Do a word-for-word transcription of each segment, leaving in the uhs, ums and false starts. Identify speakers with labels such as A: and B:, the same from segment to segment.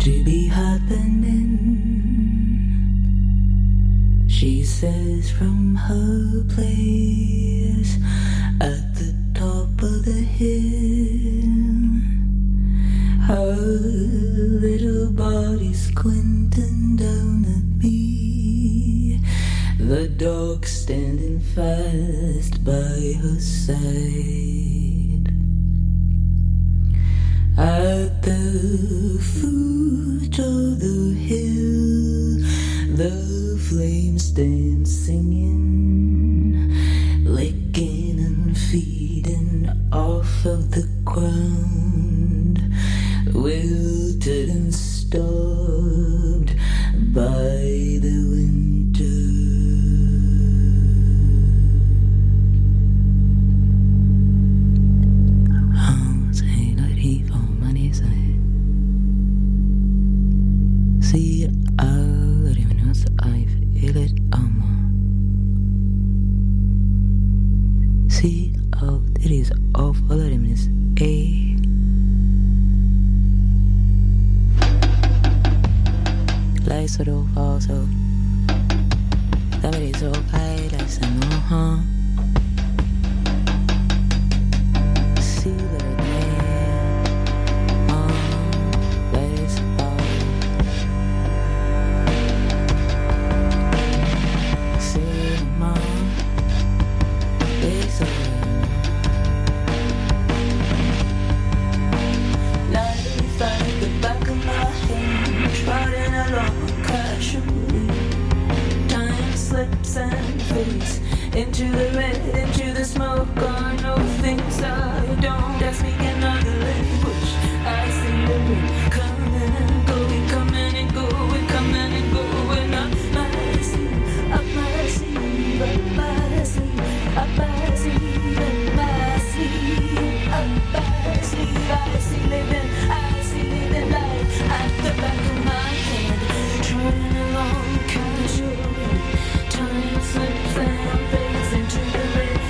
A: to be happening. She says from her place at the top of the hill, her little body squinting down at me, the dog standing fast by her side. At the foot of the hill, the flames stand singing, licking and feeding off of the ground, wilted and starved by the winter. Hans hela ifrån man är sig. See aldrig men hos I feel it amma. See out it is off alla rimnes A. Lights are off also. Somebody's so high like some uh-huh. See that into the red, into the smoke. I know things I don't. I speak another language. I see the wind coming and going, coming and going, coming and going. Up my sleeve, up my sleeve, up my sleeve, up my sleeve, up my sleeve, up my sleeve. I see living, I see living life at the back of my head, trotting along casually. Time slips and fades into the red,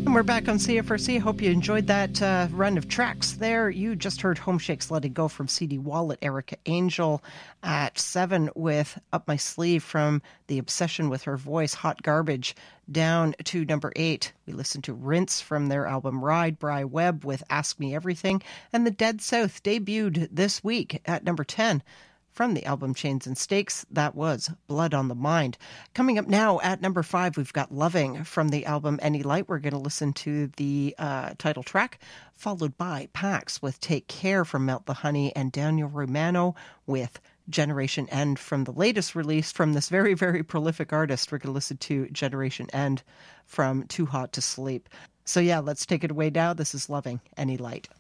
B: We're back on C F R C. Hope you enjoyed that uh, run of tracks there. You just heard Home Shakes Let It Go from C D Wallet, Erica Angel at seven with Up My Sleeve from The Obsession with Her Voice, Hot Garbage. Down to number eight, we listened to Rinse from their album Ride, Bri Webb with Ask Me Everything. And The Dead South debuted this week at number ten. From the album Chains and Stakes, that was Blood on the Mind. Coming up now at number five, we've got Loving from the album Any Light. We're going to listen to the uh, title track, followed by Pax with Take Care from Melt the Honey, and Daniel Romano with Generation End from the latest release from this very, very prolific artist. We're going to listen to Generation End from Too Hot to Sleep. So yeah, let's take it away now. This is Loving, Any Light.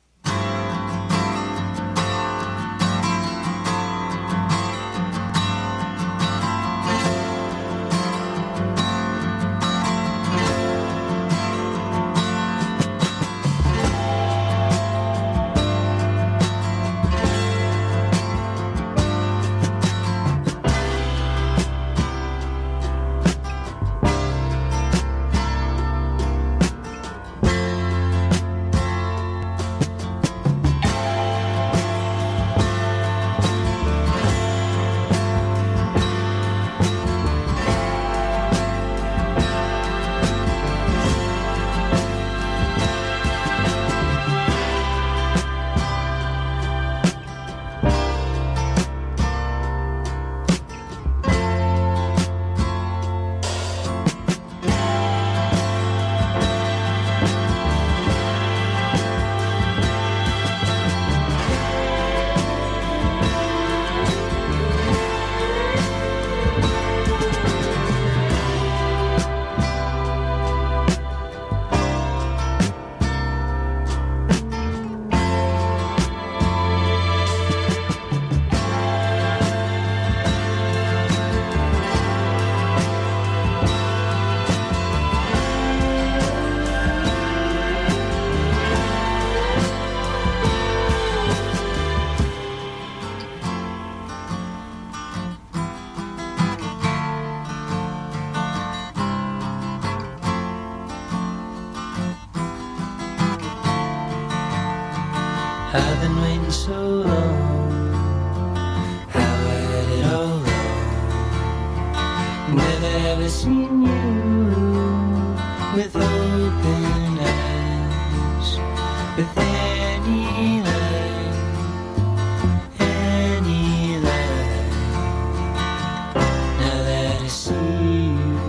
A: I've been waiting so long. How had it all wrong? Never ever seen you with open eyes, with any light, any light. Now that I see you,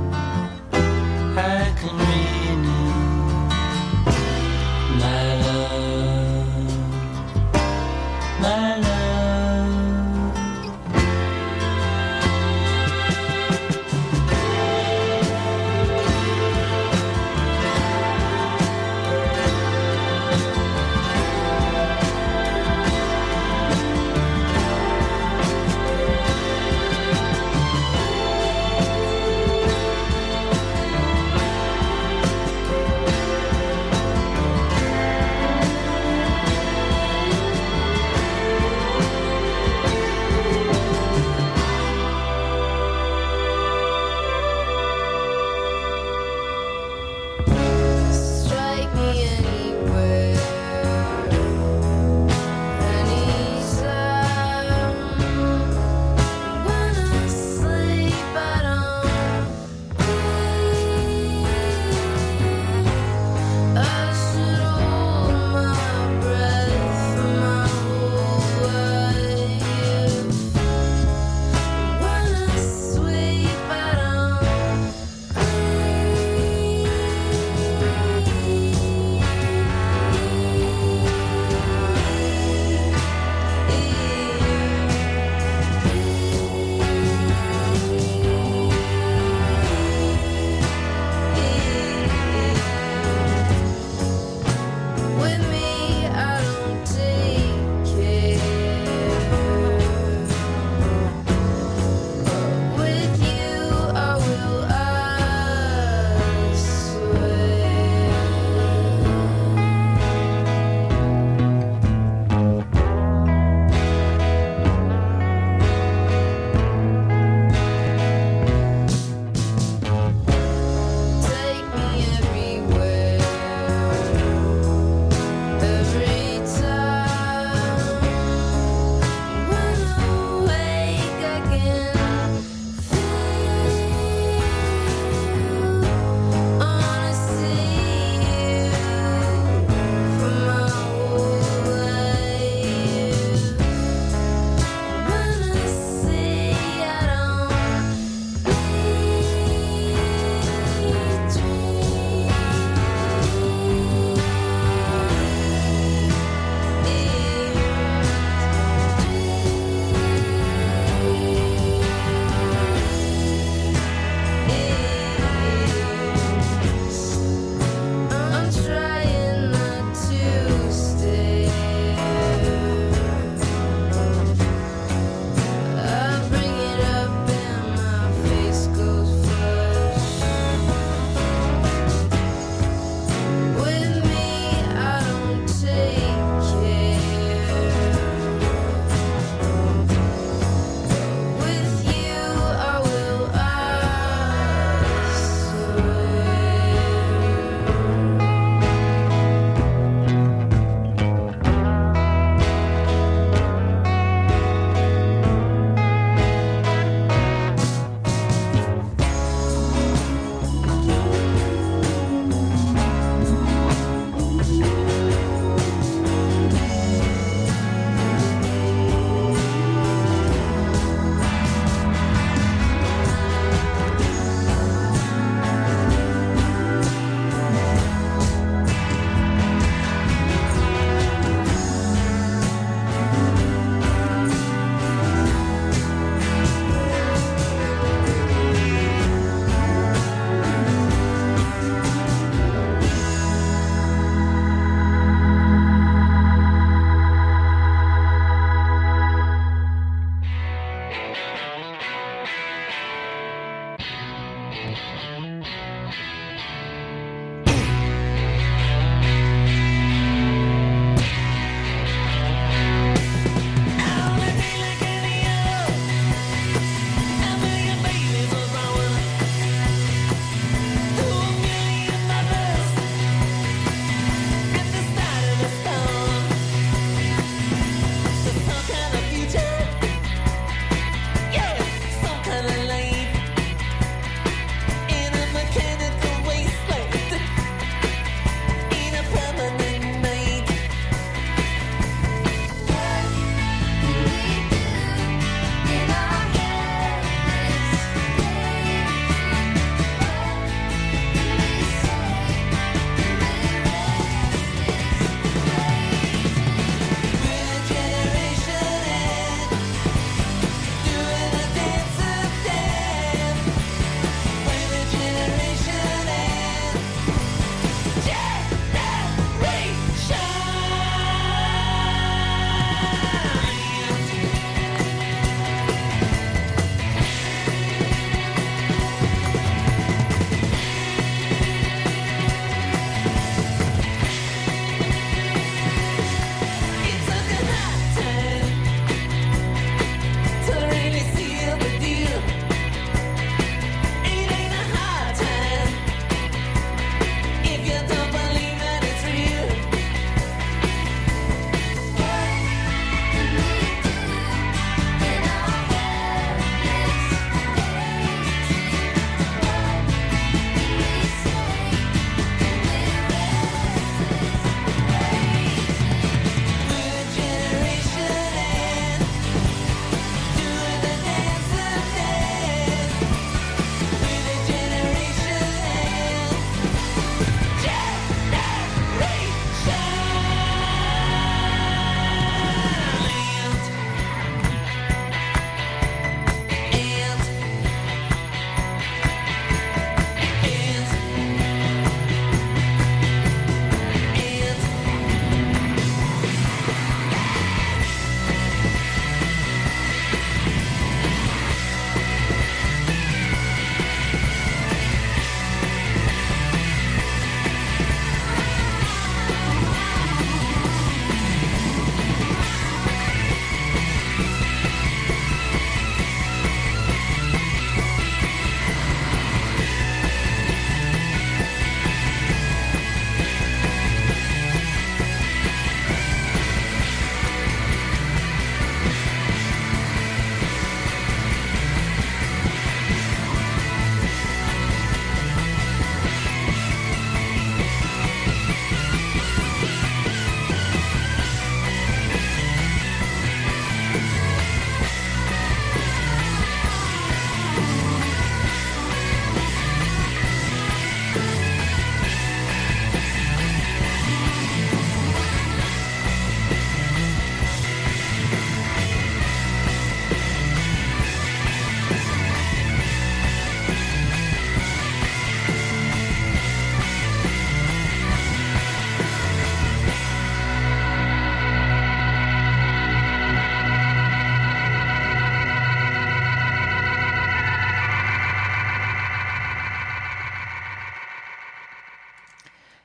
A: I can renew my love, my love.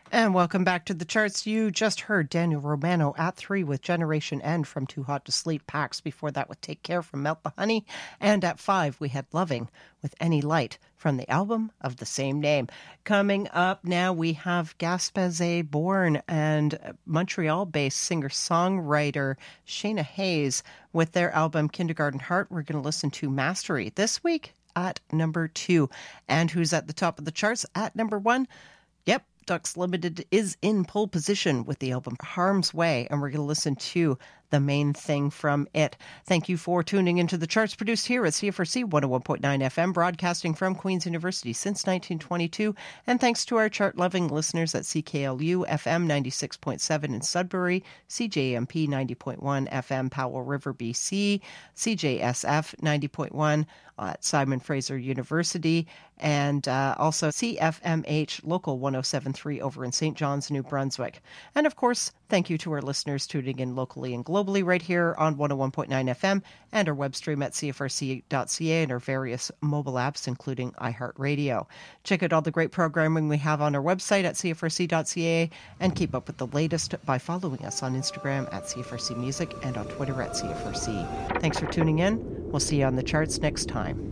B: And welcome back to the charts. You just heard Daniel Romano at three with Generation End from Too Hot to Sleep. Pax before that with Take Care from Melt the Honey. And at five, we had Loving with Any Light from the album of the same name. Coming up now, we have Gaspazet Born and Montreal-based singer-songwriter Shayna Hayes with their album Kindergarten Heart. We're going to listen to Mastery this week at number two. And who's at the top of the charts at number one? Yep. Ducks Limited is in pole position with the album Harm's Way, and we're going to listen to The Main Thing from it. Thank you for tuning into the charts produced here at C F R C one oh one point nine F M, broadcasting from Queen's University since nineteen twenty-two. And thanks to our chart-loving listeners at C K L U F M ninety-six point seven in Sudbury, C J M P ninety point one F M Powell River, B C, C J S F ninety point one at Simon Fraser University, and uh, also C F M H Local one oh seven point three over in Saint John's, New Brunswick. And of course, thank you to our listeners tuning in locally and globally right here on one oh one point nine F M and our web stream at C F R C dot C A and our various mobile apps, including iHeartRadio. Check out all the great programming we have on our website at C F R C dot C A and keep up with the latest by following us on Instagram at C F R C Music and on Twitter at C F R C. Thanks for tuning in. We'll see you on the charts next time.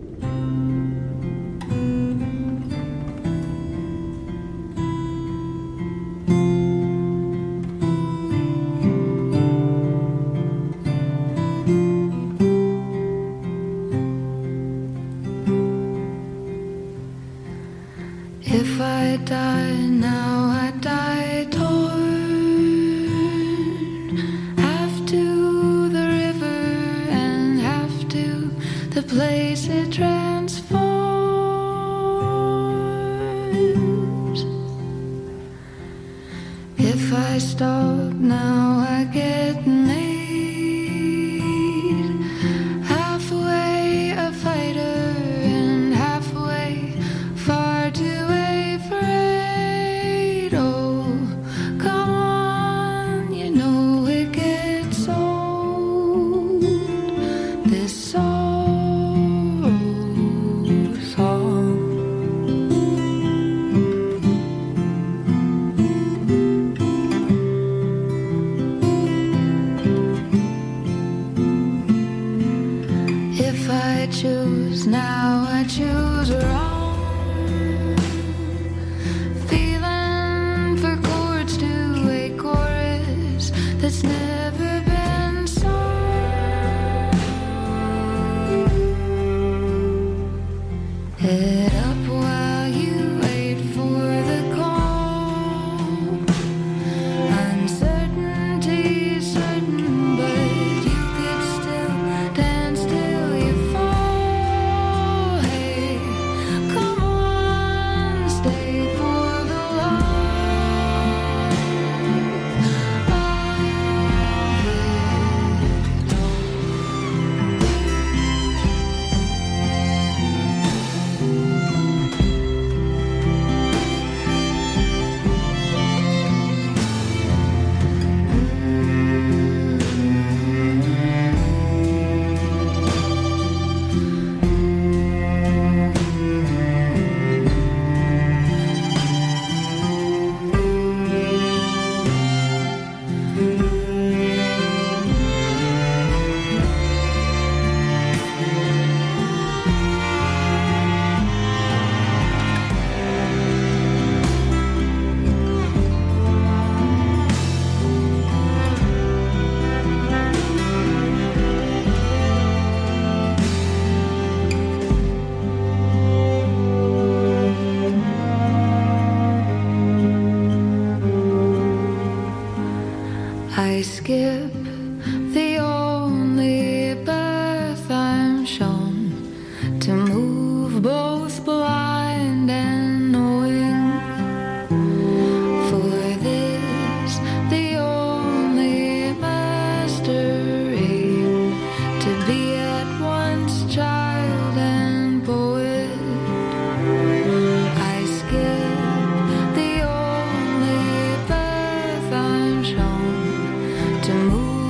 A: If I die now, I die torn, half to the river and half to the place it transforms. If I stop now, I get made halfway a fighter and halfway far to choose now, I choose wrong. Feeling for chords to a chorus that's never been sung. Head up while you wait for the call. Uncertainty certain, but you could still dance till you fall. I skip the only birth I'm shown to move both blind and knowing. For this, the only mastery to be at once child and poet. I skip the only birth I'm shown to move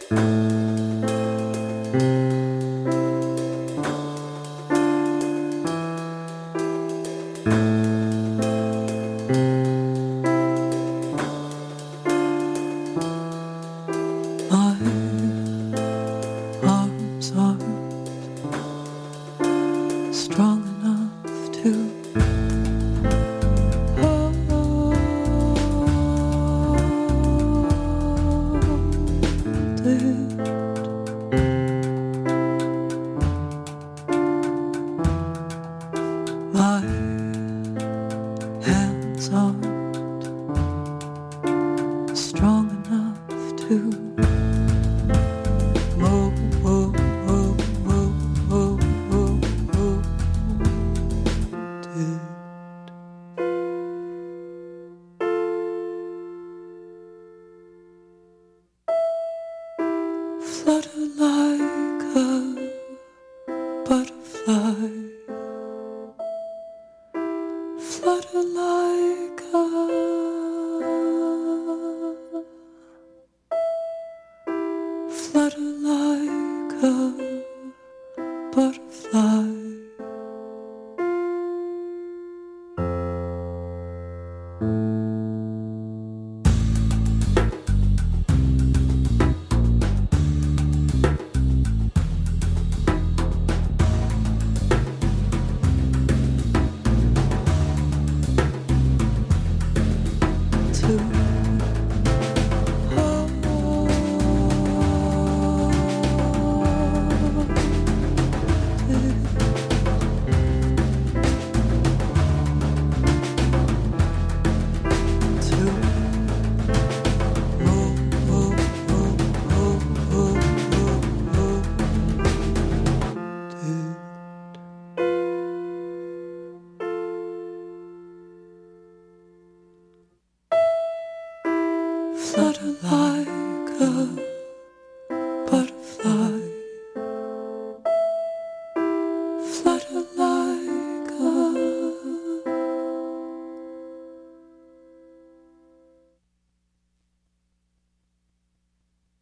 A: Flutter like a